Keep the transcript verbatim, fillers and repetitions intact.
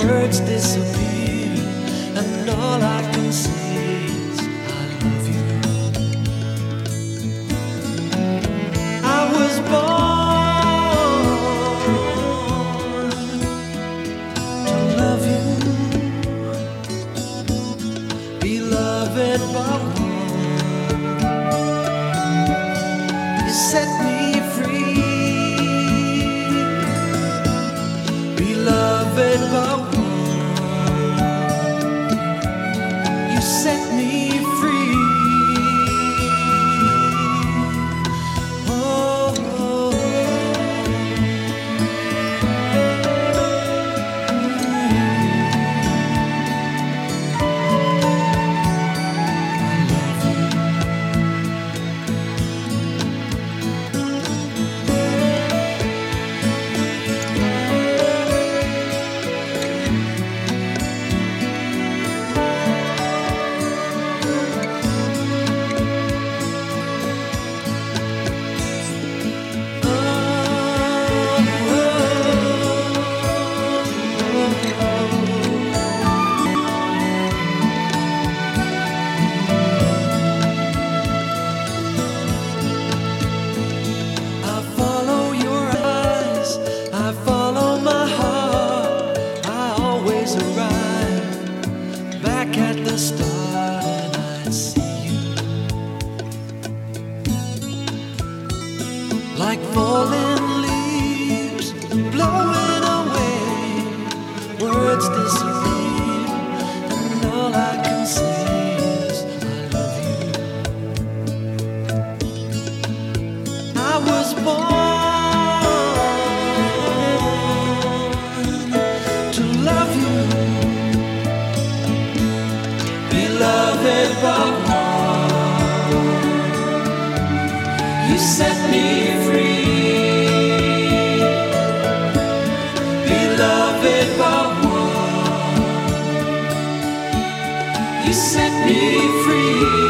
words disappear, and all I can say is I love you. I was born to love you, beloved by one. You set me free, beloved by one. You set me free. Oh, oh, at the start and I see you like falling leaves blowing away. Words disappear and all I can say is I love you. I was born to love you, beloved by one. You set me free, beloved by one. You set me free.